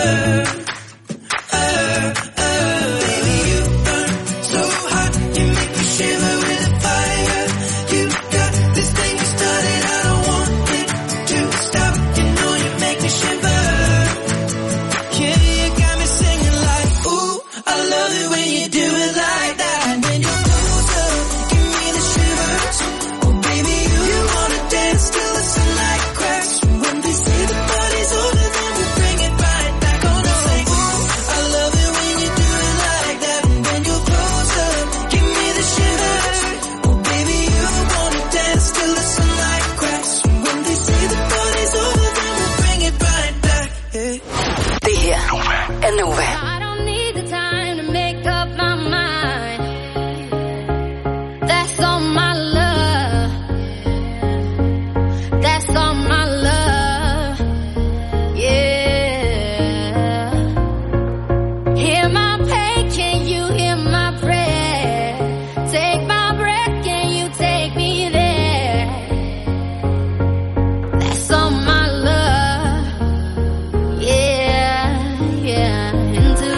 Baby, you burn so hot, you make me shiver with the fire. You got this thing you started, I don't want it to stop. You know you make me shiver. Yeah, you got me singing like, ooh, I love it when you do it like that. And when you're close up, give me the shivers. Oh baby, you wanna dance till the sunlight cracks. When they say the party's over, then we'll bring it right back. Oh no, say, ooh, I love it when you do it like that. And when you're close up, give me the shivers. Oh baby, you wanna dance till the sunlight cracks. When they say the party's over, then we'll bring it right back. Yeah. Det her er Nova. I don't need the time to make up my mind. That's all my love. That's all my love. Yeah. Hear my pain, can you hear my prayer? Take my breath, can you take me there? That's all my love. Yeah, yeah. Into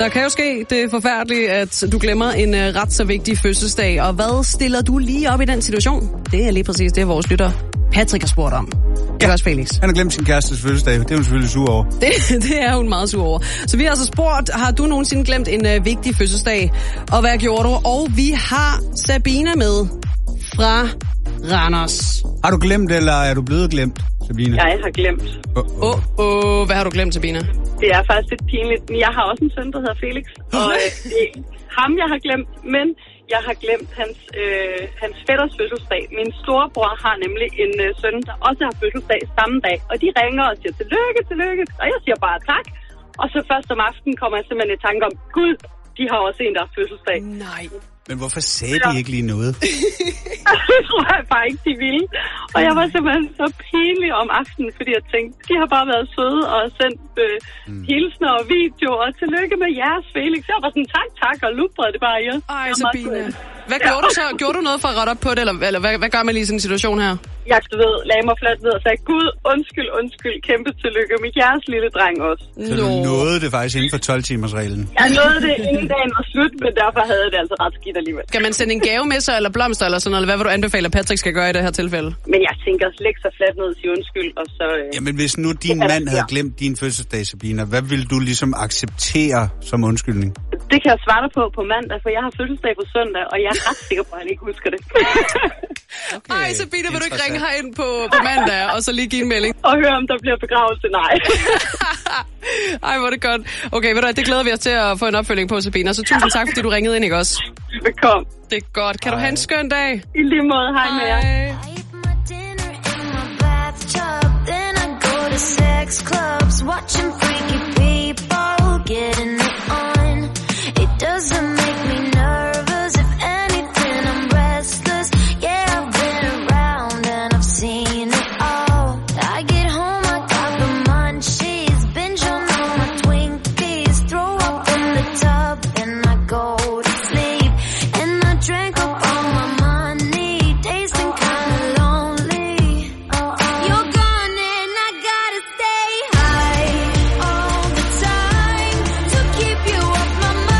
der kan jo ske det forfærdelige, at du glemmer en ret så vigtig fødselsdag. Og hvad stiller du lige op i den situation? Det er lige præcis det, vores lytter Patrick har spurgt om. Det er også Felix. Han har glemt sin kærestes fødselsdag. Det er hun selvfølgelig sur over. Det er hun meget sur over. Så vi har altså spurgt, har du nogensinde glemt en vigtig fødselsdag? Og hvad gjorde du? Og vi har Sabina med fra Randers. Har du glemt, eller er du blevet glemt, Sabina? Jeg har glemt. Hvad har du glemt, Sabina? Det er faktisk lidt pinligt. Jeg har også en søn, der hedder Felix. Og det er ham, jeg har glemt. Men jeg har glemt hans fætters fødselsdag. Min storebror har nemlig en søn, der også har fødselsdag samme dag. Og de ringer og siger, tillykke. Og jeg siger bare tak. Og så først om aftenen kommer jeg simpelthen i tanke om, gud, de har også en, der har fødselsdag. Nej. Men hvorfor sagde de ikke lige noget? Det tror jeg bare ikke, de ville. Og jeg var simpelthen så pinlig om aftenen, fordi jeg tænkte, de har bare været søde og sendt hilsner og video, og tillykke med jeres, Felix. Jeg var sådan, tak, og lubrede det bare i os. Ej, Sabine. Hvad gjorde du så? Gjorde du noget for at rette op på det, eller hvad gør man lige i sådan en situation her? Jeg lagde mig fladt ned og sagde, gud, undskyld, kæmpe tillykke med jeres lille dreng også. Så du nåede det faktisk inden for 12-timers-reglen? Jeg nåede det inden dagen var slut, men derfor havde jeg det altså ret skidt alligevel. Skal man sende en gave med sig, eller blomster, eller sådan noget, eller hvad vil du anbefale, at Patrick skal gøre i det her tilfælde? Men jeg tænker, lægge sig fladt ned og sige undskyld, og så... Jamen hvis nu din mand havde glemt din fødselsdag, Sabina, hvad ville du ligesom acceptere som undskyldning? Det kan jeg svare dig på mandag, for jeg har fødselsdag på søndag, og jeg er ret sikker på, at han ikke husker det. Okay. Ej, Sabine, vil du ikke ringe herind på mandag, og så lige give en melding? Og høre, om der bliver begravelse? Nej. Ej, hvor er det godt. Okay, ved du, det glæder vi os til at få en opfølging på, Sabine. Så tusind tak, fordi du ringede ind, ikke også? Velkommen. Det er godt. Kan du have en skøn dag? I lige måde. Hej med jer. Doesn't make me nervous. If anything, I'm restless. Yeah, I've been around and I've seen it all. I get home, I got the munchies, binge on all my Twinkies, throw up in the tub and I go to sleep. And I drank up all my money, days been kinda lonely. You're gone and I gotta stay high all the time to keep you off my mind.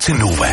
til Nova.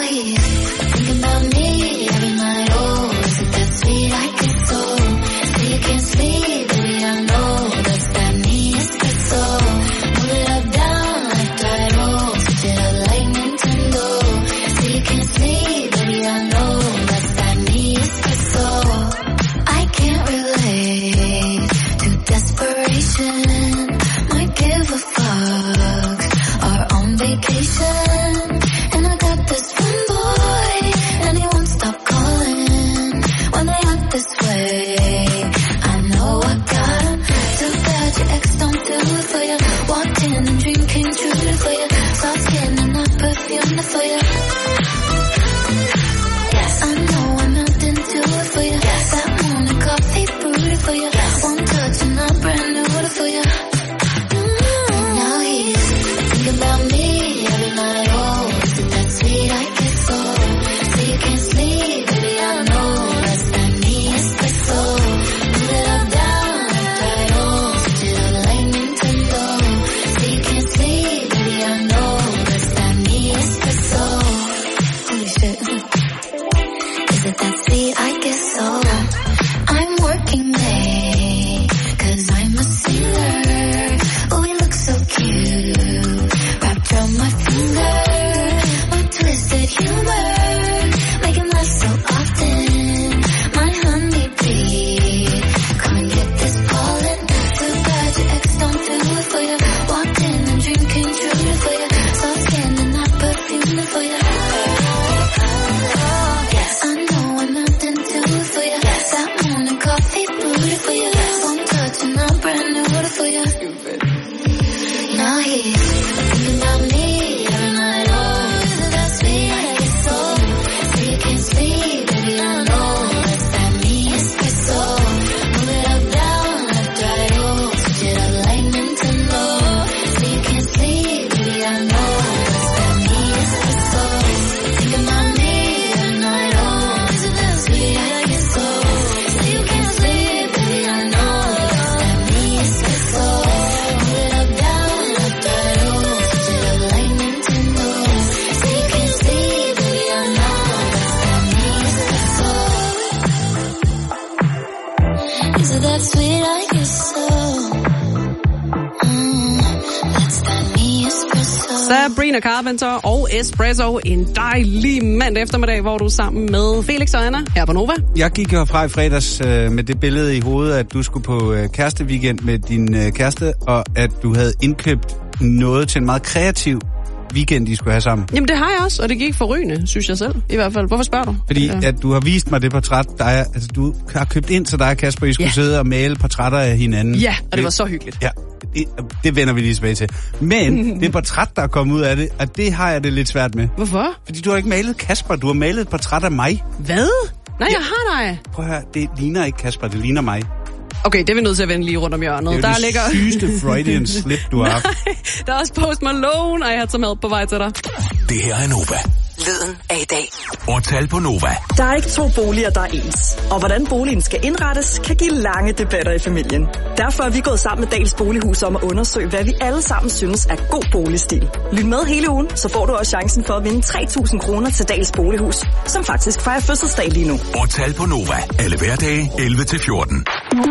Sabrina Carpenter og Espresso. En dejlig mandag eftermiddag, hvor du er sammen med Felix og Anna her på Nova. Jeg gik herfra i fredags med det billede i hovedet, at du skulle på kæresteweekend med din kæreste, og at du havde indkøbt noget til en meget kreativ weekend, de skulle have sammen. Jamen det har jeg også, og det gik forrygende, synes jeg selv. I hvert fald. Hvorfor spørger du? Fordi at du har vist mig det portræt, du har købt ind til dig, Kasper, I skulle sidde og male portrætter af hinanden. Ja, og det var så hyggeligt. Ja, det vender vi lige tilbage til. Men det portræt, der er kommet ud af det, og det har jeg det lidt svært med. Hvorfor? Fordi du har ikke malet Kasper, du har malet et portræt af mig. Hvad? Nej, jeg har dig. Prøv at høre, det ligner ikke Kasper, det ligner mig. Okay, det er vi nødt til at vende lige rundt om hjørnet. Det er jo det sygeste Freudian slip, du har haft. Der er også Post Malone, og jeg har taget med på vej til dig. Det her er Nova. Lyden af i dag. Og tal på Nova. Der er ikke to boliger, der er ens. Og hvordan boligen skal indrettes, kan give lange debatter i familien. Derfor er vi gået sammen med Dahls Bolighus om at undersøge, hvad vi alle sammen synes er god boligstil. Lyt med hele ugen, så får du også chancen for at vinde 3.000 kroner til Dahls Bolighus, som faktisk fejrer fødselsdag lige nu. Og tal på Nova. Alle hverdage 11-14.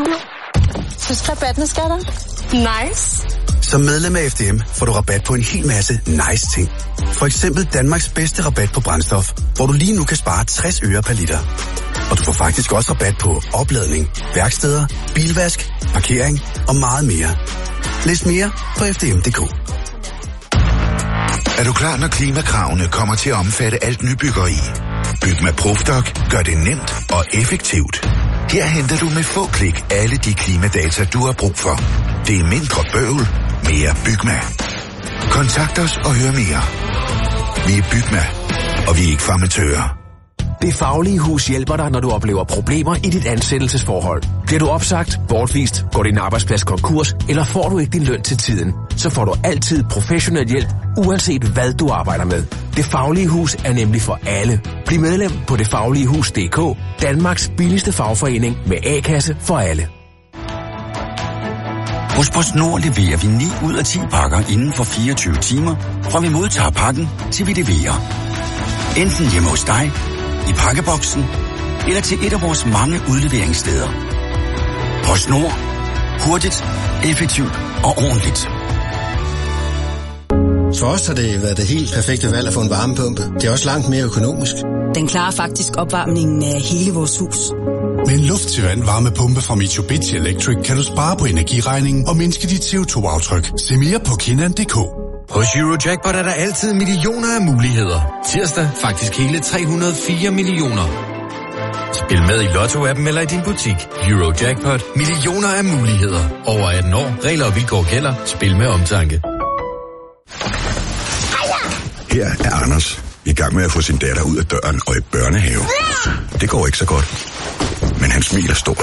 Husk rabatten, skatter. Nice. Som medlem af FDM får du rabat på en hel masse nice ting. For eksempel Danmarks bedste rabat på brændstof, hvor du lige nu kan spare 60 øre per liter. Og du får faktisk også rabat på opladning, værksteder, bilvask, parkering og meget mere. Læs mere på fdm.dk. Er du klar, når klimakravene kommer til at omfatte alt nybyggeri? Byg med Profdoc gør det nemt og effektivt. Her henter du med få klik alle de klimadata, du har brug for. Det er mindre bøvl, mere Bygma. Kontakt os og hør mere. Vi er Bygma, og vi er ikke farmatører. Det Faglige Hus hjælper dig, når du oplever problemer i dit ansættelsesforhold. Bliver du opsagt, bortvist, går din arbejdsplads konkurs, eller får du ikke din løn til tiden, så får du altid professionel hjælp, uanset hvad du arbejder med. Det Faglige Hus er nemlig for alle. Bliv medlem på detfagligehus.dk, Danmarks billigste fagforening med A-kasse for alle. Hos PostNord leverer vi 9 ud af 10 pakker inden for 24 timer, fra vi modtager pakken til vi leverer. Enten hjemme hos dig, i pakkeboksen, eller til et af vores mange udleveringssteder. PostNord. Hurtigt, effektivt og ordentligt. For os har det været det helt perfekte valg at få en varmepumpe. Det er også langt mere økonomisk. Den klarer faktisk opvarmningen af hele vores hus. Med en luft-til-vand varmepumpe fra Mitsubishi Electric kan du spare på energiregningen og mindske dit CO2-aftryk. Se mere på Kinan.dk. Hos Eurojackpot er der altid millioner af muligheder. Tirsdag faktisk hele 304 millioner. Spil med i Lotto-appen eller i din butik. Eurojackpot. Millioner af muligheder. Over 18 år. Regler og vilkår gælder. Spil med omtanke. Her er Anders i gang med at få sin datter ud af døren og i børnehave. Det går ikke så godt. Men han smiler stort.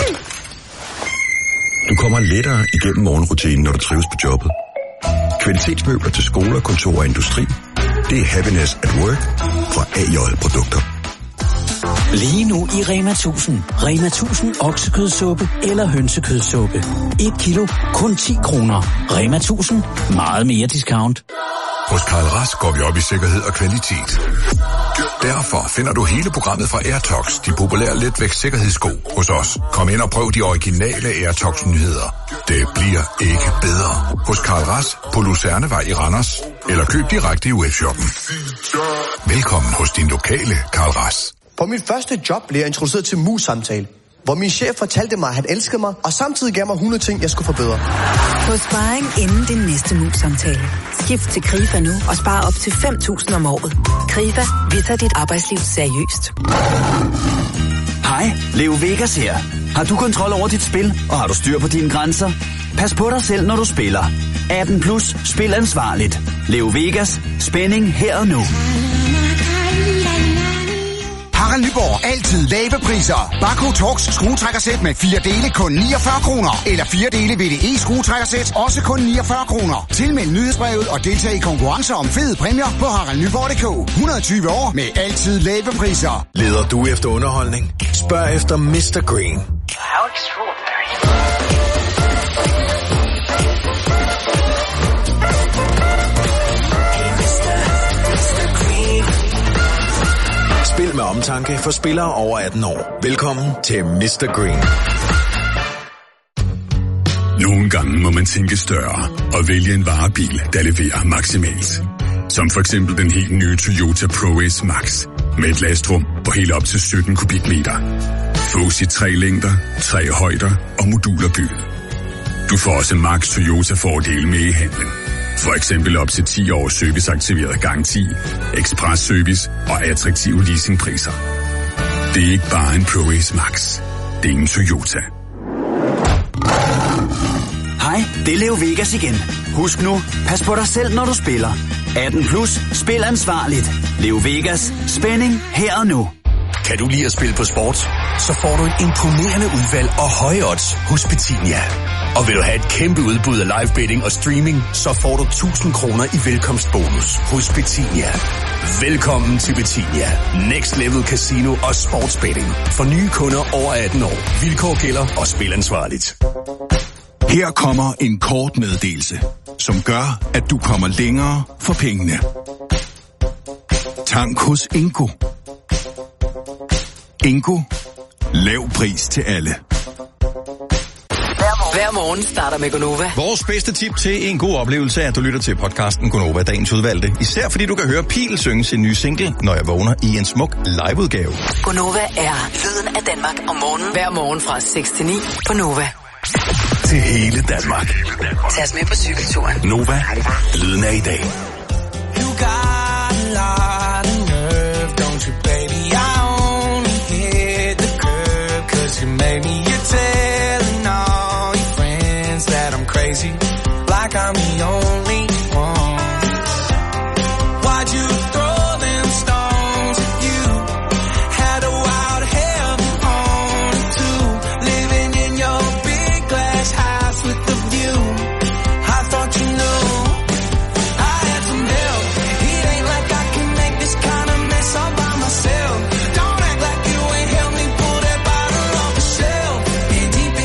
Du kommer lettere igennem morgenrutinen, når du trives på jobbet. Kvalitetsmøbler til skoler, kontor og industri. Det er Happiness at Work fra AJ Produkter. Lige nu i Rema 1000. Rema 1000 oksekødssuppe eller hønsekødssuppe. 1 kilo, kun 10 kroner. Rema 1000. Meget mere discount. Hos Karl Rask går vi op i sikkerhed og kvalitet. Derfor finder du hele programmet fra Airtox, de populære letvægt sikkerhedssko, hos os. Kom ind og prøv de originale Airtox-nyheder. Det bliver ikke bedre. Hos Karl Rask på Lucernevej i Randers. Eller køb direkte i webshoppen. Velkommen hos din lokale Karl Rask. På mit første job blev jeg introduceret til mus-samtale, hvor min chef fortalte mig, at han elskede mig, og samtidig gav mig 100 ting, jeg skulle forbedre. Få sparring inden din næste mus-samtale. Skift til Krifa nu og spar op til 5.000 om året. Krifa, vi tager dit arbejdsliv seriøst. Hej, Leo Vegas her. Har du kontrol over dit spil, og har du styr på dine grænser? Pas på dig selv, når du spiller. 18+, spil ansvarligt. Leo Vegas, spænding her og nu. Harald Nyborg. Altid lave priser. Barco Torx skruetrækkersæt med 4 dele kun 49 kroner. Eller 4 dele VDE skruetrækkersæt også kun 49 kroner. Tilmeld nyhedsbrevet og deltag i konkurrencer om fede præmier på haraldnyborg.dk. 120 år med altid lave priser. Leder du efter underholdning? Spørg efter Mr. Green. How extraordinary. Spil med omtanke for spillere over 18 år. Velkommen til Mr. Green. Nogle gange må man tænke større og vælge en varebil, der leverer maksimalt. Som for eksempel den helt nye Toyota ProAce Max med et lastrum på helt op til 17 kubikmeter. Fås i 3 længder, 3 højder og moduler bygget. Du får også Max Toyota-fordele med i handlen. For eksempel op til 10 års serviceaktiveret garanti, ekspres service og attraktive leasingpriser. Det er ikke bare en ProAce Max. Det er en Toyota. Hej, det er Leo Vegas igen. Husk nu, pas på dig selv, når du spiller. 18+, spil ansvarligt. Leo Vegas, spænding her og nu. Kan du lide at spille på sport? Så får du et imponerende udvalg og høje odds hos Betinia. Og vil du have et kæmpe udbud af live betting og streaming, så får du 1.000 kroner i velkomstbonus hos Betinia. Velkommen til Betinia. Next Level Casino og sportsbetting. For nye kunder over 18 år. Vilkår gælder og spil ansvarligt. Her kommer en kort meddelelse, som gør, at du kommer længere for pengene. Tank hos Ingo. Ingo. Lav pris til alle. Hver morgen starter med Gonova. Vores bedste tip til en god oplevelse er, at du lytter til podcasten Gonova, dagens udvalgte. Især fordi du kan høre Pil synge sin nye single, Når jeg vågner, i en smuk liveudgave. Gonova er lyden af Danmark om morgenen. Hver morgen fra 6 til 9 på Nova. Til hele Danmark. Tag os med på cykelturen. Nova. Lyden af i dag. You got a lot of nerve, don't you, baby? I only hit the curb 'cause you made me. You're telling all your friends that I'm crazy, like I'm the only one. Why'd you throw them stones at you? Had a wild heaven on it too. Living in your big glass house with the view. I thought you knew I had some help. It ain't like I can make this kind of mess all by myself. Don't act like you ain't helped me pull that bottle off the shelf. And deep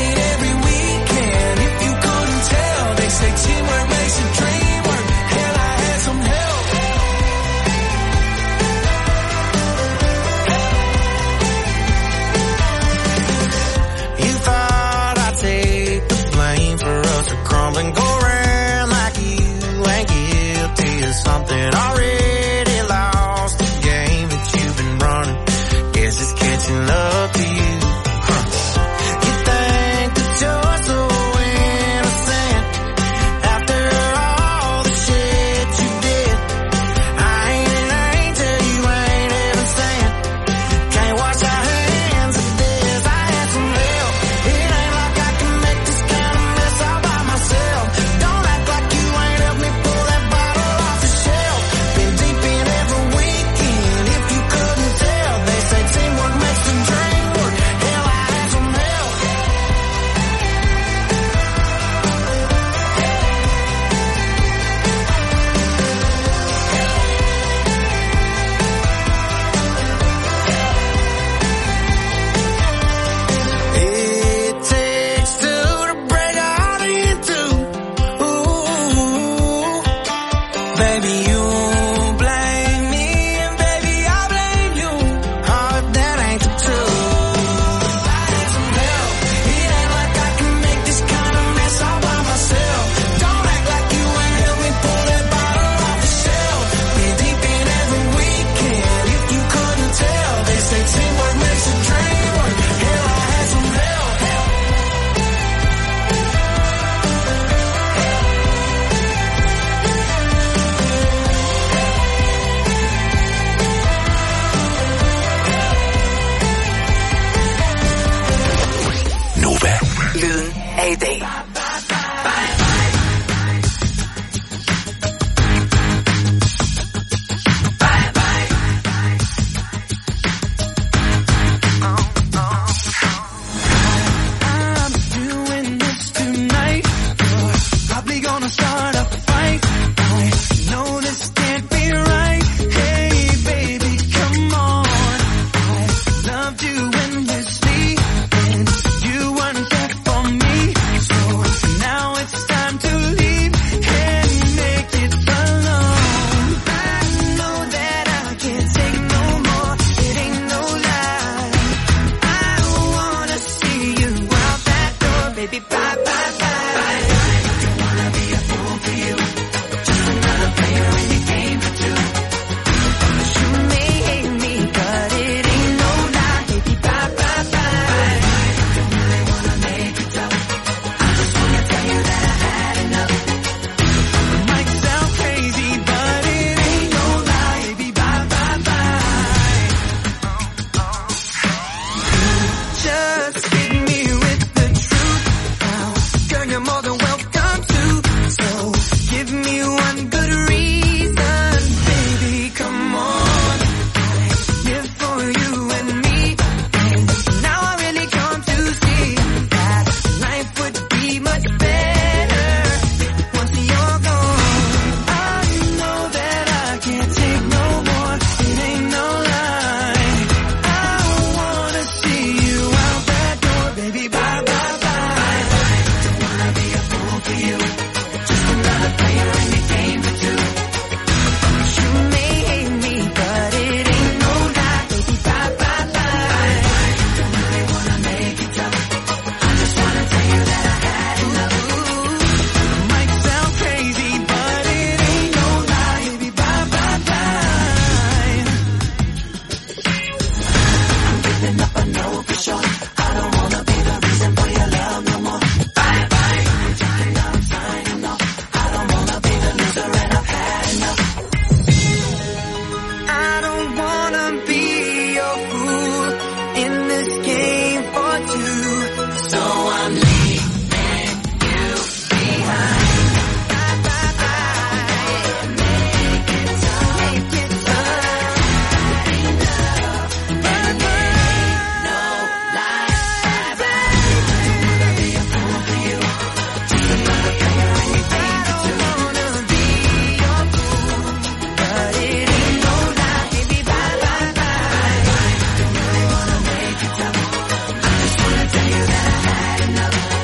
something already lost. The game that you've been running, guess it's catching up to you. You think that you're so innocent after all the shit you did. I ain't an angel, you ain't even sent. Can't wash our hands of this. I had some help. It ain't like I can make this kind of mess all by myself. Don't act like you ain't helped me pull that bottle off the shelf. Been deep in every weekend, if you couldn't tell. They say teamwork makes the dream work. Hell, I had some help. It takes two to break a heart in two. Ooh, baby, you blame me, and baby, I blame you. Oh, if that ain't the truth. I had some help. It ain't like I can make this kind of mess all by myself. Don't act like you ain't helped me pull that bottle off the shelf. Been deep in every weekend, if you couldn't tell. They say teamwork makes the dream work. Hell, I had some help. Nova. Lyden af i dag. I'm doing this tonight. You're probably gonna start a fight. I know this can't be right. Hey, baby, come on. I loved you endlessly, and you weren't there for me. So now it's time to leave and make it alone. I know that I can't take no more. It ain't no lie. I wanna see you out that door, baby. Bye, bye, bye. Don't wanna be a fool for you. Just another player in your game for two. You may hate me, but it ain't no lie, baby. Bye, bye, bye. Don't really wanna make it tough. I just wanna tell you that I had enough. It might sound crazy, but it ain't no lie, baby. Bye, bye, bye. Just hit me with the truth now. Girl, you're more than welcome to. So give me one good reason, baby. Come on. Live for you and me. And now I really come to see that life would be much better once you're gone. I know that I can't take no more. It ain't no lie. I wanna see you out that door, baby. Bye, bye, bye. Don't wanna be a fool for you. Just another player in your game for two. You may hate me, but it ain't no lie, baby. Bye, bye, bye. Don't really wanna make it tough. I just wanna tell you that I had enough. It might sound crazy, but it ain't no lie, baby. Bye, bye, bye. I'm giving up, I know for sure. I don't wanna be the reason for your love no more. Bye, bye. I'm signing off. I don't wanna be the loser, and I've had enough. I don't wanna be your fool in this game for two. So I'm leaving you behind. Bye, bye, bye. Make it tough. Make it tough. Bye, bye. No lie. Bye, bye. Don't wanna be a fool for you. Just another player in your game for two. I don't wanna be your fool, but it ain't no lie, baby. Bye, bye, bye. Don't really wanna make it tough. I just wanna tell you that I had enough.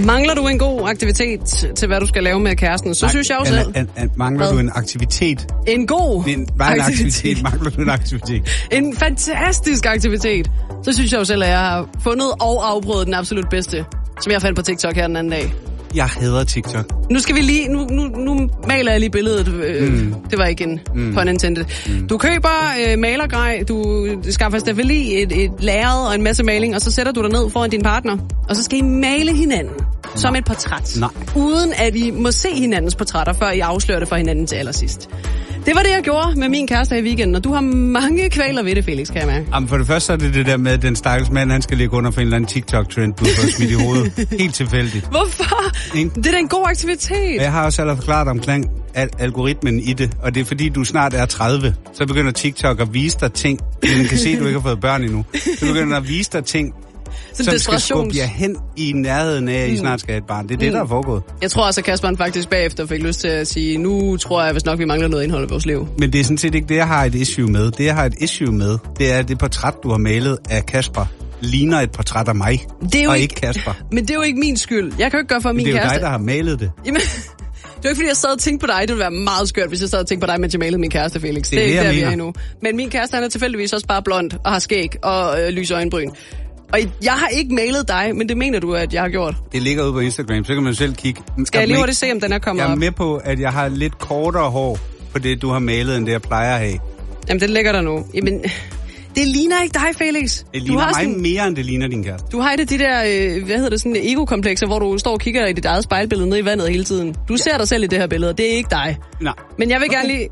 Mangler du en god aktivitet til, hvad du skal lave med kæresten, så synes jeg jo selv... Mangler du en aktivitet? En god aktivitet. Mangler du en aktivitet? En fantastisk aktivitet. Så synes jeg jo selv, at jeg har fundet og afprøvet den absolut bedste, som jeg fandt på TikTok her den anden dag. Jeg hader TikTok. Nu skal vi lige... Nu maler jeg lige billedet. Det var ikke en pun intended. Du køber malergrej, du skaffer stafeli, et lærred og en masse maling, og så sætter du dig ned foran din partner, og så skal I male hinanden som et portræt. Nej. Uden at I må se hinandens portrætter, før I afslører det for hinanden til allersidst. Det var det, jeg gjorde med min kæreste i weekenden, og du har mange kvaler ved det, Felix, kan jeg mærke. Jamen for det første så er det der med, at den stakkels mand, han skal ligge under for en eller anden TikTok-trend, du får smidt i hovedet. Helt tilfældigt. Hvorfor? Det er da en god aktivitet. Jeg har også allerede forklaret omkring algoritmen i det, og det er fordi, du snart er 30. Så begynder TikTok at vise dig ting, men den kan se, at du ikke har fået børn endnu. Så begynder at vise dig ting, som skal skubbe jer hen i nærheden af, at I snart skal have et barn. Det er det, der er foregået. Jeg tror også, at Kasperen faktisk bagefter fik lyst til at sige, nu tror jeg, hvis nok vi mangler noget indhold i vores liv. Men det er sådan set ikke det, jeg har et issue med. Det, jeg har et issue med, det er det portræt, du har malet af Kasper, ligner et portræt af mig, og ikke Kasper. Men det er jo ikke min skyld. Jeg kan jo ikke gøre for min kæreste. Det er jo dig, der har malet det. Jamen, det er ikke, fordi jeg sad og tænkte på dig. Det ville være meget skørt, hvis jeg sad og tænkte på dig, mens jeg malede min kæreste, Felix. Det er ikke der, vi er endnu. Men min kæreste, han er tilfældigvis også bare blond og har skæg og lyse øjenbryn. Og jeg har ikke malet dig, men det mener du, at jeg har gjort. Det ligger ude på Instagram, så kan man selv kigge. Skal jeg lige hurtigt se, om den er kommet op? Jeg er med på, at jeg har lidt kortere hår på det, du har malet, end det, jeg plejer at have. Jamen, den ligger der nu. Jamen, det ligner ikke dig, Felix. Det ligner mig sådan, mere, end det ligner din kæreste. Du har et af de der, sådan ego-komplekser, hvor du står og kigger i dit eget spejlbillede nede i vandet hele tiden. Du ser dig selv i det her billede, og det er ikke dig. Nej. Men jeg vil gerne lige...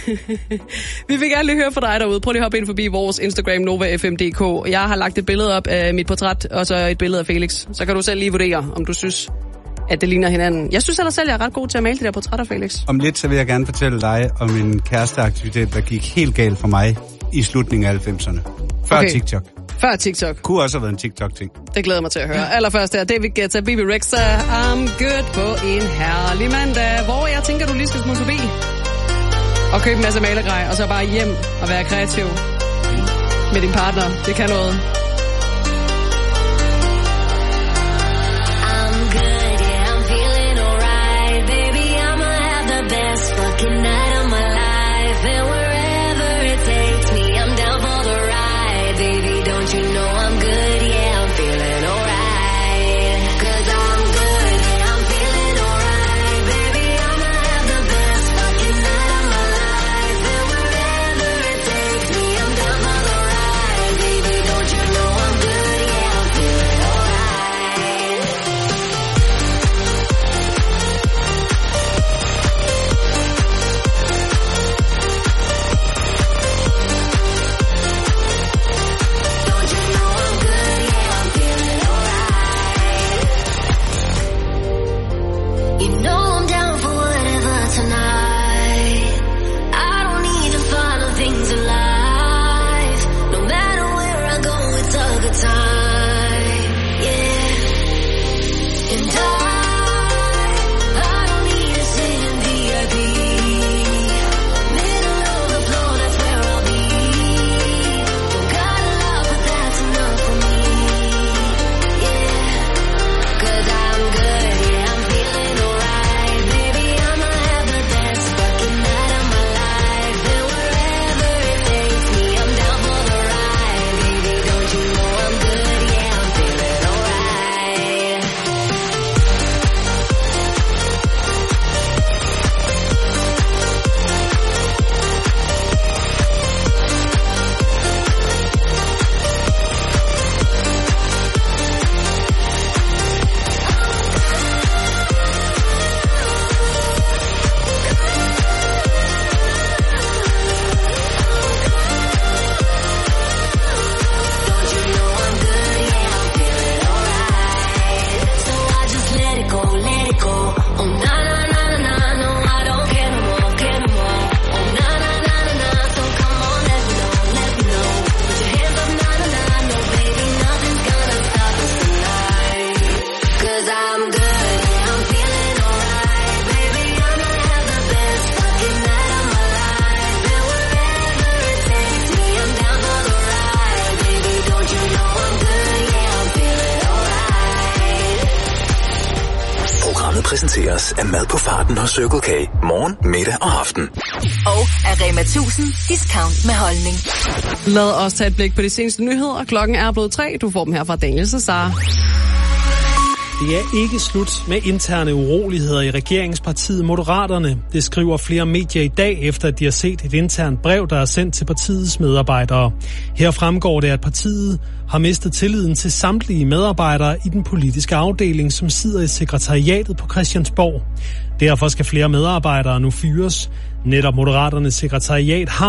Vi vil gerne lige høre fra dig derude. Prøv lige at hoppe ind forbi vores Instagram, NovaFM.dk. Jeg har lagt et billede op af mit portræt, og så et billede af Felix. Så kan du selv lige vurdere, om du synes, at det ligner hinanden. Jeg synes ellers selv, jeg er ret god til at male de der portrætter, Felix. Om lidt, så vil jeg gerne fortælle dig om en kæresteaktivitet, der gik helt galt for mig i slutningen af 90'erne. Før TikTok. Før TikTok. Kunne også have været en TikTok-ting. Det glæder mig til at høre. Allerførst er David Guetta, Baby Rexha, I'm good på en herlig mandag, hvor jeg tænker, du lige skal smutte forbi og købe en masse malergrej, og så bare hjem og være kreativ med din partner. Det kan noget. I'm good, yeah, I'm feeling alright. Baby, I'ma have the best fucking night of my life. And wherever it takes me, I'm down for the ride. Baby, don't you know I'm good, yeah, I'm feeling alright. 'Cause I'm good, yeah, I'm feeling alright. Baby, I'ma have the best fucking night of my life. And wherever it takes me, I'm down for the ride. Baby, don't you know I'm good, yeah, I'm feeling alright. Makers er mad på farten hos Circle K. Morgen, middag og aften. Og er Rema 1000 discount med holdning. Lad os tage et blik på de seneste nyheder. Klokken er blevet 3. Du får dem her fra Daniel Cesar. Det er ikke slut med interne uroligheder i regeringspartiet Moderaterne. Det skriver flere medier i dag, efter at de har set et internt brev, der er sendt til partiets medarbejdere. Her fremgår det, at partiet har mistet tilliden til samtlige medarbejdere i den politiske afdeling, som sidder i sekretariatet på Christiansborg. Derfor skal flere medarbejdere nu fyres. Netop Moderaternes sekretariat har